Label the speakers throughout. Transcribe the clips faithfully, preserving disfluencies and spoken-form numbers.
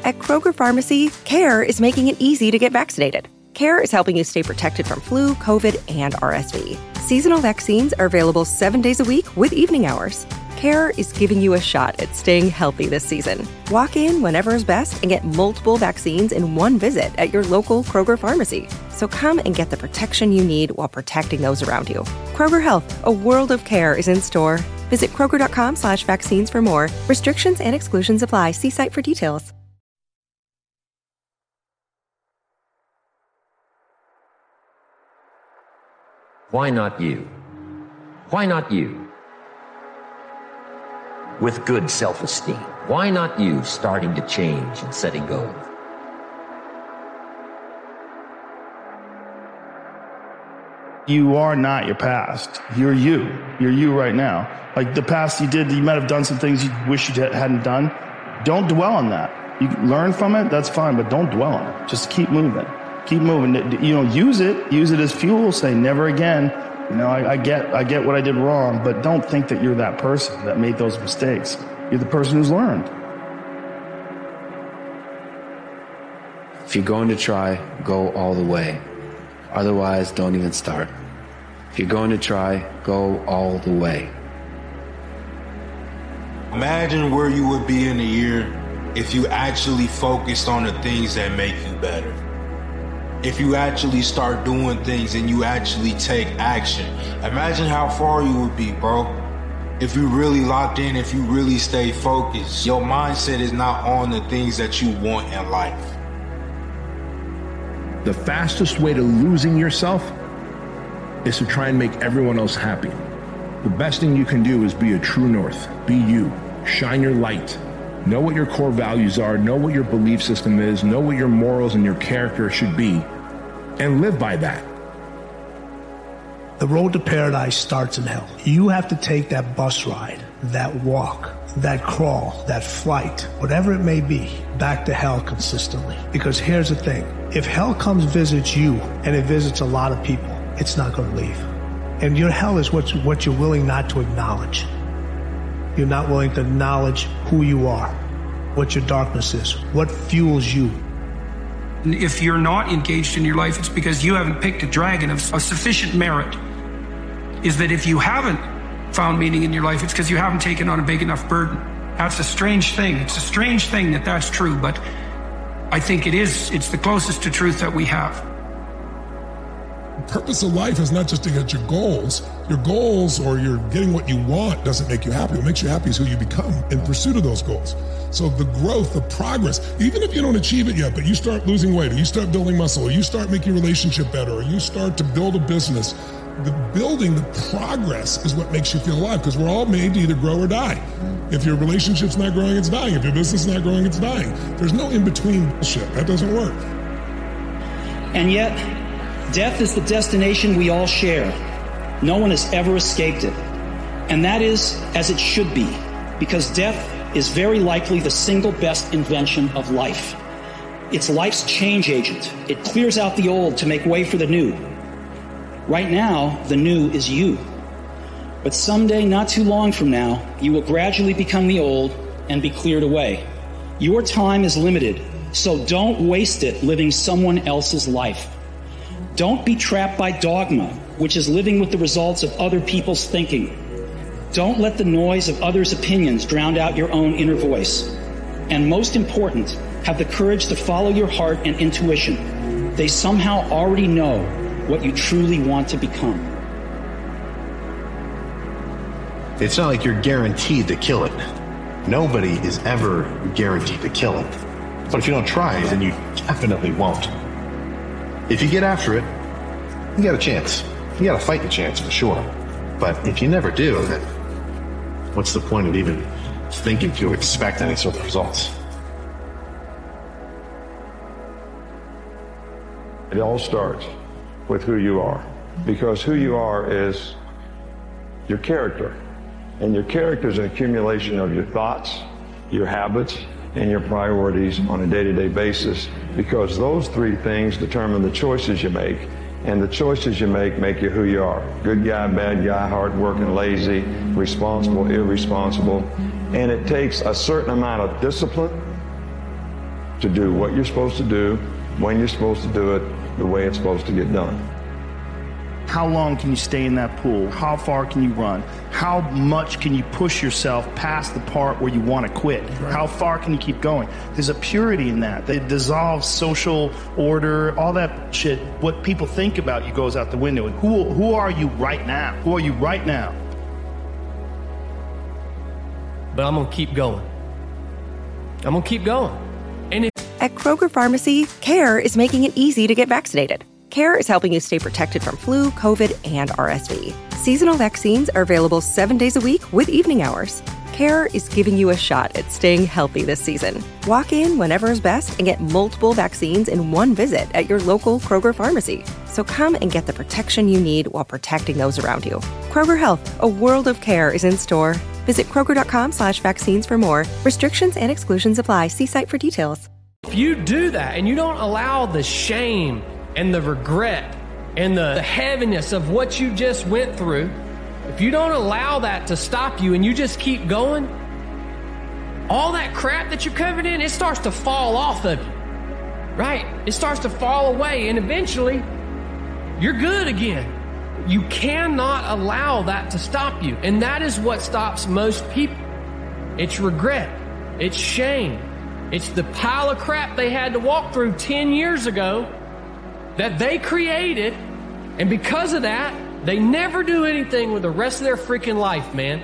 Speaker 1: At Kroger Pharmacy, CARE is making it easy to get vaccinated. CARE is helping you stay protected from flu, COVID, and R S V. Seasonal vaccines are available seven days a week with evening hours. CARE is giving you a shot at staying healthy this season. Walk in whenever is best and get multiple vaccines in one visit at your local Kroger Pharmacy. So come and get the protection you need while protecting those around you. Kroger Health, a world of care is in store. Visit Kroger.com slash vaccines for more. Restrictions and exclusions apply. See site for details.
Speaker 2: Why not you? Why not you? With good self-esteem. Why not you starting to change and setting goals?
Speaker 3: You are not your past. You're you. You're you right now. Like the past you did, you might have done some things you wish you hadn't done. Don't dwell on that. You learn from it, that's fine, but don't dwell on it. Just keep moving. Keep moving. You know, use it. Use it as fuel. Say never again. You know, I, I get, I get what I did wrong, but don't think that you're that person that made those mistakes. You're the person who's learned.
Speaker 4: If you're going to try, go all the way. Otherwise, don't even start. If you're going to try, go all the way.
Speaker 5: Imagine where you would be in a year if you actually focused on the things that make you better. If you actually start doing things and you actually take action. Imagine how far you would be, bro. If you really locked in, if you really stay focused, your mindset is not on the things that you want in life.
Speaker 6: The fastest way to losing yourself is to try and make everyone else happy. The best thing you can do is be a true north. Be you. Shine your light. Know what your core values are. Know what your belief system is. Know what your morals and your character should be. And live by that.
Speaker 7: The road to paradise starts in hell. You have to take that bus ride, that walk, that crawl, that flight, whatever it may be, back to hell consistently. Because here's the thing. If hell comes visits you, and it visits a lot of people, it's not going to leave. And your hell is what, what you're willing not to acknowledge. You're not willing to acknowledge who you are, what your darkness is, what fuels you.
Speaker 8: If you're not engaged in your life, it's because you haven't picked a dragon of, of sufficient merit. Is that if you haven't found meaning in your life, it's because you haven't taken on a big enough burden. That's a strange thing. It's a strange thing that that's true, but I think it is. It's the closest to truth that we have.
Speaker 9: The purpose of life is not just to get your goals. Your goals or you're getting what you want doesn't make you happy. What makes you happy is who you become in pursuit of those goals. So the growth, the progress, even if you don't achieve it yet, but you start losing weight, or you start building muscle, or you start making your relationship better, or you start to build a business, the building, the progress is what makes you feel alive, because we're all made to either grow or die. If your relationship's not growing, it's dying. If your business is not growing, it's dying. There's no in-between bullshit. That doesn't work.
Speaker 10: And yet, death is the destination we all share. No one has ever escaped it. And that is as it should be, because death is very likely the single best invention of life. It's life's change agent. It clears out the old to make way for the new. Right now, the new is you. But someday, not too long from now, you will gradually become the old and be cleared away. Your time is limited, so don't waste it living someone else's life. Don't be trapped by dogma, which is living with the results of other people's thinking. Don't let the noise of others' opinions drown out your own inner voice. And most important, have the courage to follow your heart and intuition. They somehow already know what you truly want to become.
Speaker 11: It's not like you're guaranteed to kill it. Nobody is ever guaranteed to kill it. But if you don't try, then you definitely won't. If you get after it, you got a chance. You got to fight the chance for sure. But if you never do, then what's the point of even thinking to expect any sort of results?
Speaker 12: It all starts with who you are, because who you are is your character. And your character is an accumulation of your thoughts, your habits, and your priorities on a day-to-day basis, because those three things determine the choices you make. And the choices you make make you who you are. Good guy, bad guy, hard-working, lazy, responsible, irresponsible. And it takes a certain amount of discipline to do what you're supposed to do, when you're supposed to do it, the way it's supposed to get done.
Speaker 3: How long can you stay in that pool? How far can you run? How much can you push yourself past the part where you want to quit? Right. How far can you keep going? There's a purity in that. It dissolves social order, all that shit. What people think about you goes out the window. Who, who are you right now? Who are you right now?
Speaker 13: But I'm going to keep going. I'm going to keep going. And if-
Speaker 1: At Kroger Pharmacy, CARE is making it easy to get vaccinated. CARE is helping you stay protected from flu, COVID, and R S V. Seasonal vaccines are available seven days a week with evening hours. CARE is giving you a shot at staying healthy this season. Walk in whenever is best and get multiple vaccines in one visit at your local Kroger Pharmacy. So come and get the protection you need while protecting those around you. Kroger Health, a world of care, is in store. Visit Kroger.com slash vaccines for more. Restrictions and exclusions apply. See site for details.
Speaker 13: If you do that and you don't allow the shame and the regret and the heaviness of what you just went through, if you don't allow that to stop you and you just keep going, all that crap that you're covered in, it starts to fall off of you, right? It starts to fall away, and eventually you're good again. You cannot allow that to stop you, and that is what stops most people. It's regret. It's shame. It's the pile of crap they had to walk through ten years ago that they created, and because of that, they never do anything with the rest of their freaking life, man.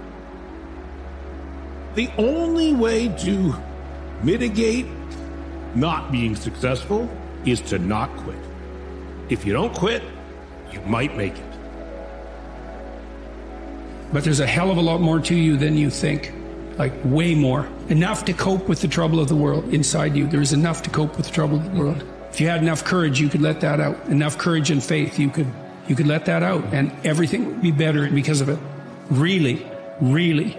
Speaker 14: The only way to mitigate not being successful is to not quit. If you don't quit, you might make it.
Speaker 8: But there's a hell of a lot more to you than you think. Like, way more. Enough to cope with the trouble of the world inside you. There's enough to cope with the trouble of the world. If you had enough courage, you could let that out. Enough courage and faith, you could you could let that out, and everything would be better because of it. Really, really.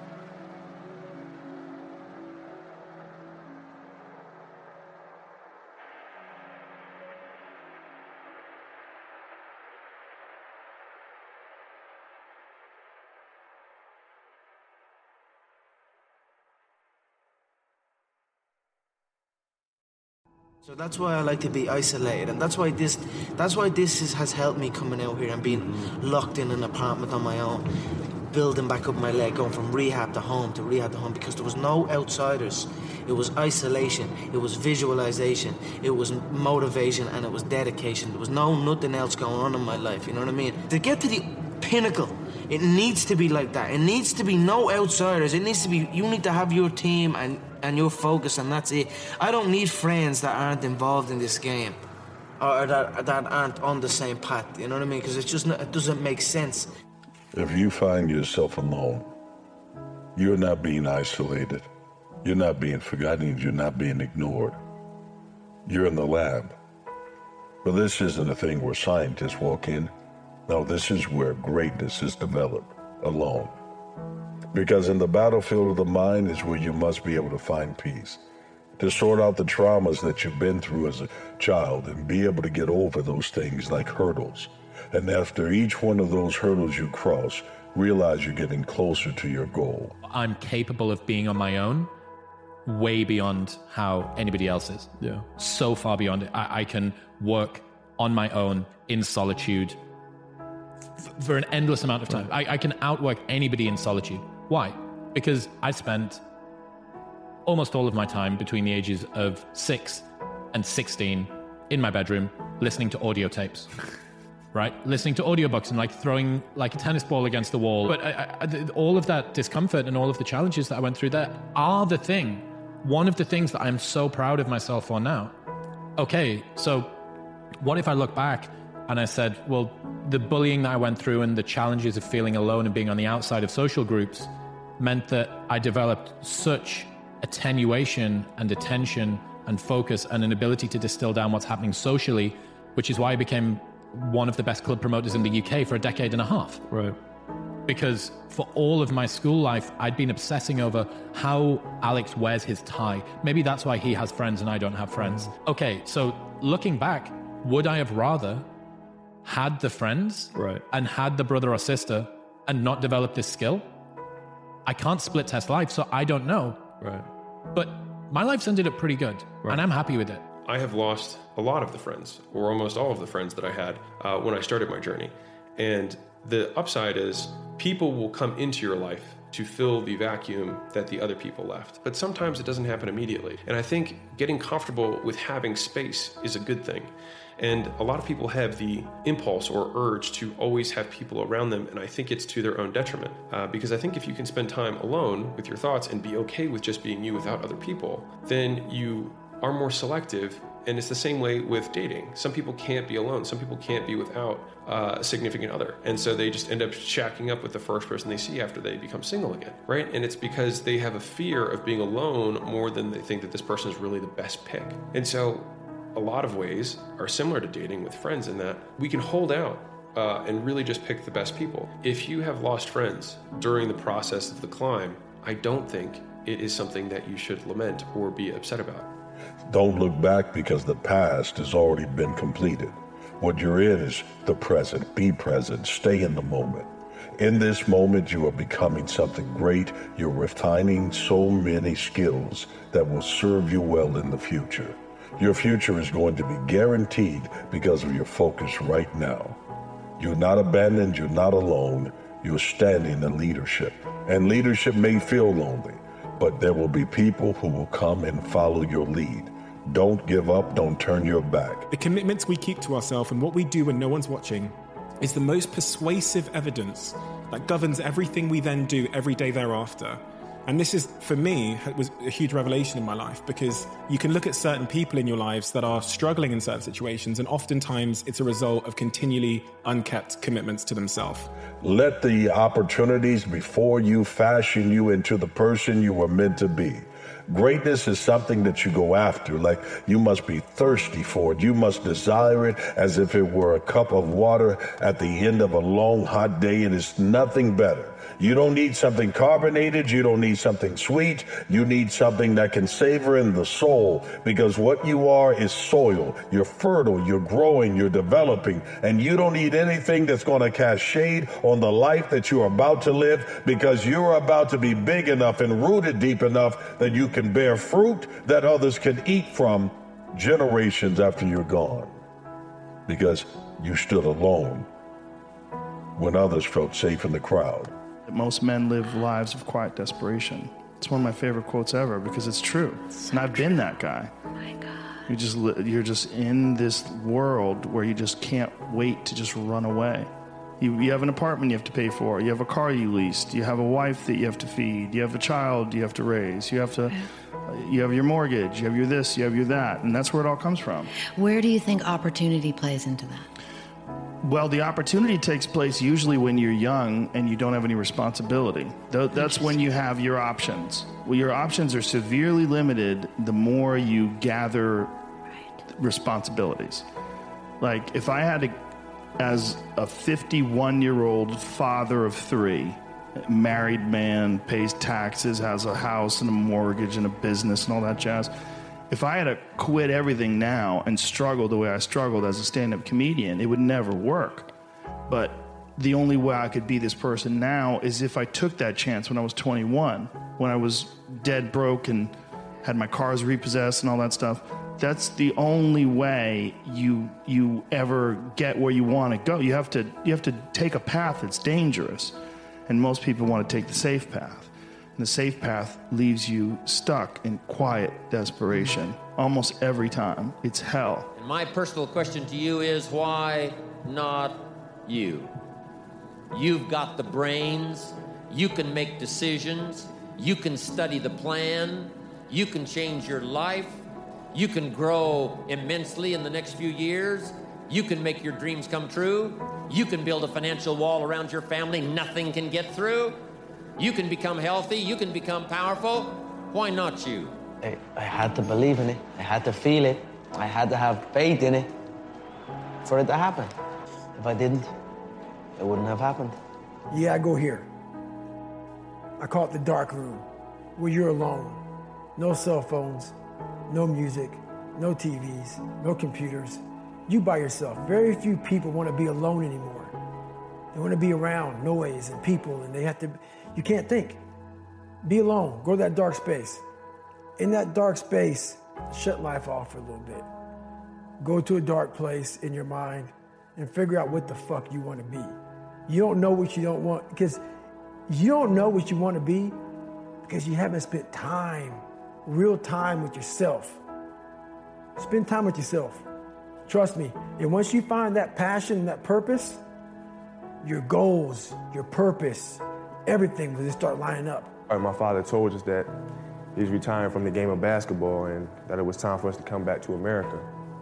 Speaker 15: So that's why I like to be isolated, and that's why this that's why this is, has helped me coming out here and being locked in an apartment on my own, building back up my leg, going from rehab to home to rehab to home, because there was no outsiders. It was isolation, it was visualization, it was motivation, and it was dedication. There was no nothing else going on in my life, you know what I mean? To get to the pinnacle, it needs to be like that. It needs to be no outsiders. It needs to be, you need to have your team and and your focus, and that's it. I don't need friends that aren't involved in this game, or that that aren't on the same path. You know what I mean? Because it's just not, it doesn't make sense.
Speaker 16: If you find yourself alone, you're not being isolated. You're not being forgotten. You're not being ignored. You're in the lab. But this isn't a thing where scientists walk in. No, this is where greatness is developed alone. Because in the battlefield of the mind is where you must be able to find peace, to sort out the traumas that you've been through as a child and be able to get over those things like hurdles. And after each one of those hurdles you cross, realize you're getting closer to your goal.
Speaker 17: I'm capable of being on my own way beyond how anybody else is.
Speaker 18: Yeah.
Speaker 17: So far beyond it. I, I can work on my own in solitude f- for an endless amount of time. Right. I, I can outwork anybody in solitude. Why? Because I spent almost all of my time between the ages of six and sixteen in my bedroom listening to audio tapes, right? Listening to audiobooks and like throwing like a tennis ball against the wall. But I, I, all of that discomfort and all of the challenges that I went through there are the thing, one of the things that I'm so proud of myself for now. Okay, so what if I look back and I said, well, the bullying that I went through and the challenges of feeling alone and being on the outside of social groups meant that I developed such attenuation and attention and focus and an ability to distill down what's happening socially, which is why I became one of the best club promoters in the U K for a decade and a half.
Speaker 18: Right.
Speaker 17: Because for all of my school life, I'd been obsessing over how Alex wears his tie. Maybe that's why he has friends and I don't have friends. Okay, so looking back, would I have rather had the friends
Speaker 18: right.
Speaker 17: and had the brother or sister and not developed this skill? I can't split test life, so I don't know.
Speaker 18: Right.
Speaker 17: But my life's ended up pretty good, right. and I'm happy with it.
Speaker 18: I have lost a lot of the friends, or almost all of the friends that I had uh, when I started my journey. And the upside is people will come into your life to fill the vacuum that the other people left. But sometimes it doesn't happen immediately. And I think getting comfortable with having space is a good thing. And a lot of people have the impulse or urge to always have people around them, and I think it's to their own detriment. Uh, because I think if you can spend time alone with your thoughts and be okay with just being you without other people, then you are more selective. And it's the same way with dating. Some people can't be alone. Some people can't be without uh, a significant other. And so they just end up shacking up with the first person they see after they become single again, right? And it's because they have a fear of being alone more than they think that this person is really the best pick. And so a lot of ways are similar to dating with friends in that we can hold out uh, and really just pick the best people. If you have lost friends during the process of the climb, I don't think it is something that you should lament or be upset about.
Speaker 16: Don't look back because the past has already been completed. What you're in is the present. Be present. Stay in the moment. In this moment, you are becoming something great. You're refining so many skills that will serve you well in the future. Your future is going to be guaranteed because of your focus right now. You're not abandoned. You're not alone. You're standing in leadership. And leadership may feel lonely, but there will be people who will come and follow your lead. Don't give up. Don't turn your back.
Speaker 19: The commitments we keep to ourselves and what we do when no one's watching is the most persuasive evidence that governs everything we then do every day thereafter. And this is, for me, was a huge revelation in my life, because you can look at certain people in your lives that are struggling in certain situations, and oftentimes it's a result of continually unkept commitments to themselves.
Speaker 16: Let the opportunities before you fashion you into the person you were meant to be. Greatness is something that you go after, like you must be thirsty for it. You must desire it as if it were a cup of water at the end of a long, hot day, and it's nothing better. You don't need something carbonated. You don't need something sweet. You need something that can savor in the soul, because what you are is soil. You're fertile, you're growing, you're developing, and you don't need anything that's going to cast shade on the life that you're about to live, because you're about to be big enough and rooted deep enough that you can bear fruit that others can eat from generations after you're gone, because you stood alone when others felt safe in the crowd.
Speaker 3: Most men live lives of quiet desperation. It's one of my favorite quotes ever, because it's true. So and I've been that guy.
Speaker 20: Oh my God.
Speaker 3: You just, you're just in this world where you just can't wait to just run away. You, you have an apartment you have to pay for. You have a car you leased. You have a wife that you have to feed. You have a child you have to raise. You have to, you have your mortgage. You have your this. You have your that. And that's where it all comes from.
Speaker 20: Where do you think opportunity plays into that?
Speaker 3: Well, the opportunity takes place usually when you're young and you don't have any responsibility. That's when you have your options. Well, your options are severely limited the more you gather responsibilities. Like, if I had to, as a fifty-one-year-old father of three, married man, pays taxes, has a house and a mortgage and a business and all that jazz, if I had to quit everything now and struggle the way I struggled as a stand-up comedian, it would never work. But the only way I could be this person now is if I took that chance when I was twenty-one, when I was dead broke and had my cars repossessed and all that stuff. That's the only way you you ever get where you want to go. You have to you have to take a path that's dangerous, and most people want to take the safe path. The safe path leaves you stuck in quiet desperation almost every time. It's hell.
Speaker 2: And my personal question to you is, why not you? You've got the brains. You can make decisions. You can study the plan. You can change your life. You can grow immensely in the next few years. You can make your dreams come true. You can build a financial wall around your family nothing can get through. You can become healthy. You can become powerful. Why not you?
Speaker 21: I, I had to believe in it. I had to feel it. I had to have faith in it for it to happen. If I didn't, it wouldn't have happened.
Speaker 22: Yeah, I go here. I call it the dark room, where you're alone. No cell phones, no music, no T Vs, no computers. You by yourself. Very few people want to be alone anymore. They want to be around noise and people, and they have to, you can't think. Be alone. Go to that dark space. in that dark space, shut life off for a little bit. Go to a dark place in your mind and figure out what the fuck you want to be. You don't know what you don't want, because you don't know what you want to be because you haven't spent time, real time with yourself. Spend time with yourself. Trust me, and once you find that passion and that purpose, your goals, your purpose, everything will just start lining up.
Speaker 4: My father told us that he's retiring from the game of basketball and that it was time for us to come back to America.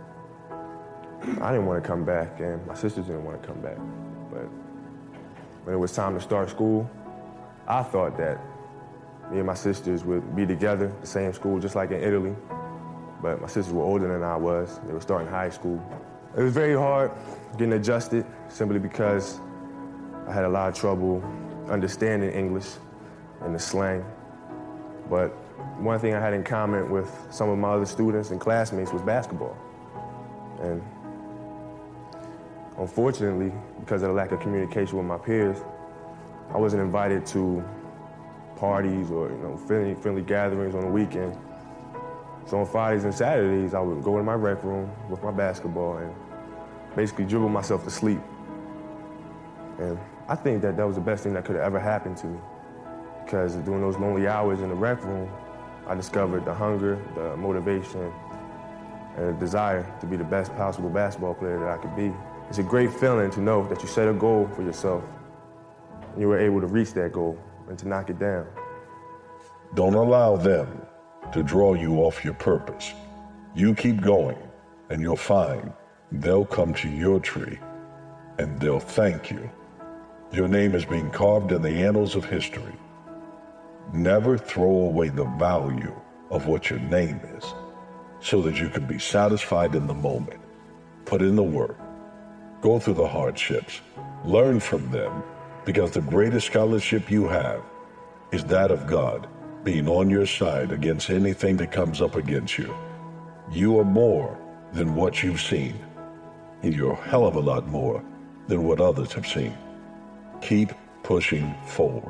Speaker 4: I didn't want to come back, and my sisters didn't want to come back. But when it was time to start school, I thought that me and my sisters would be together, the same school, just like in Italy. But my sisters were older than I was. They were starting high school. It was very hard getting adjusted, simply because I had a lot of trouble understanding English and the slang. But one thing I had in common with some of my other students and classmates was basketball. And unfortunately, because of the lack of communication with my peers, I wasn't invited to parties or, you know, friendly, friendly gatherings on the weekend. So on Fridays and Saturdays, I would go in my rec room with my basketball and basically dribble myself to sleep. And I think that that was the best thing that could have ever happened to me, because during those lonely hours in the rec room, I discovered the hunger, the motivation, and the desire to be the best possible basketball player that I could be. It's a great feeling to know that you set a goal for yourself and you were able to reach that goal and to knock it down.
Speaker 16: Don't allow them to draw you off your purpose. You keep going, and you'll find they'll come to your tree, and they'll thank you. Your name is being carved in the annals of history. Never throw away the value of what your name is, so that you can be satisfied in the moment. Put in the work. Go through the hardships. Learn from them, because the greatest scholarship you have is that of God being on your side against anything that comes up against you. You are more than what you've seen, and you're a hell of a lot more than what others have seen. Keep pushing forward.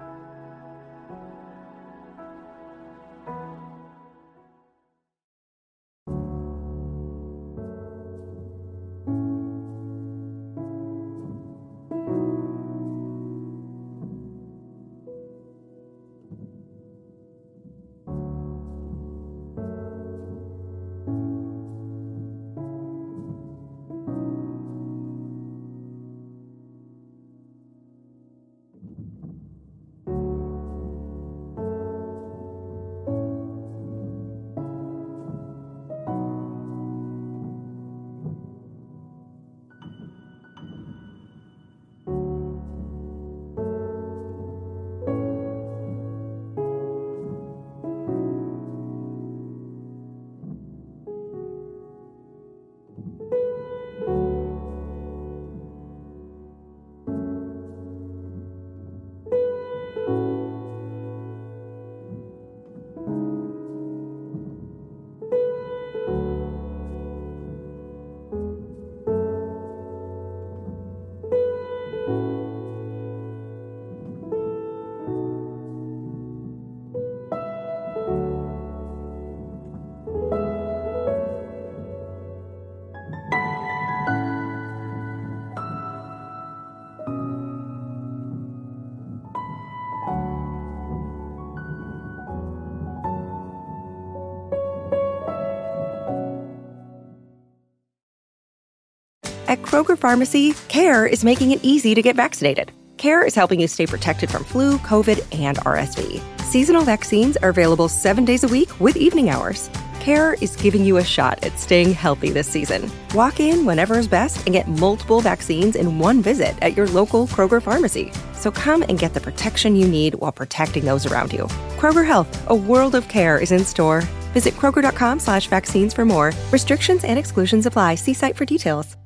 Speaker 1: At Kroger Pharmacy, CARE is making it easy to get vaccinated. CARE is helping you stay protected from flu, COVID, and R S V. Seasonal vaccines are available seven days a week with evening hours. CARE is giving you a shot at staying healthy this season. Walk in whenever is best and get multiple vaccines in one visit at your local Kroger Pharmacy. So come and get the protection you need while protecting those around you. Kroger Health, a world of care, is in store. Visit Kroger.com slash vaccines for more. Restrictions and exclusions apply. See site for details.